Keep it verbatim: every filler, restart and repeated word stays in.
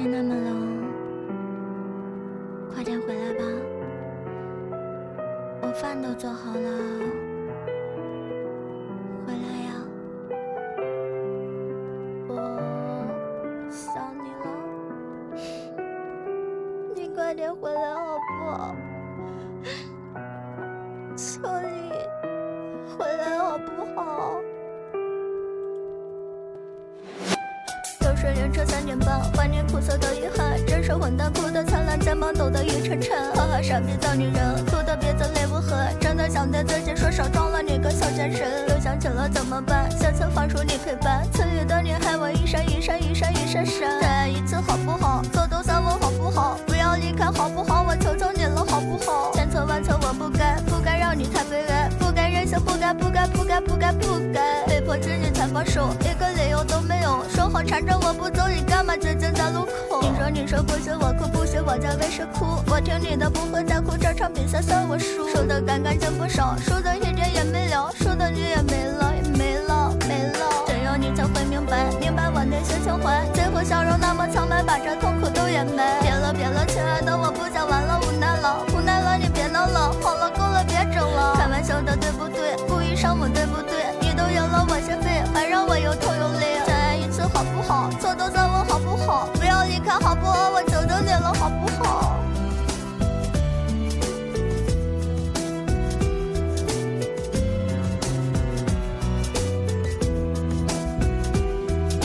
面那么冷，快点回来吧，我饭都做好了，回来呀，我想你了，你快点回来好不好？求你回来好不好？又是凌晨三点半，怀念苦涩的遗憾，人生混蛋，哭得灿烂，肩膀抖得一沉沉。哈哈，傻逼的女人，哭得别再泪不痕，真的想对自己说少装了你个小贱人。又想起了怎么办？想想放手你陪伴，赐予的你害我一闪一闪一闪一闪闪。再爱一次好不好？做都算我好不好？不要离开好不好？我求求你了好不好？千错万错我不该，不该让你太悲哀，不该任性，不该不该不该不该不该，被迫执你才放手，一个理由都没有，说好缠着我不走，你干嘛绝境在路口？你说你说不许我哭，不许我在为谁哭，我听你的，不会再哭，这场比赛算我输，输的干干净不少，输的一点也没了，输的你也没了，也没了没了，只有你才会明白，明白我内心情怀，最后笑容那么苍白，把这痛苦都掩埋。别了别了，亲爱的，我不想玩了，无奈了无奈了，你别闹了，好了够了，别整了，开玩笑的对不对？故意伤我对不对？你都赢了我先废，还让我又痛又累，再爱一次好不好？错都算我好。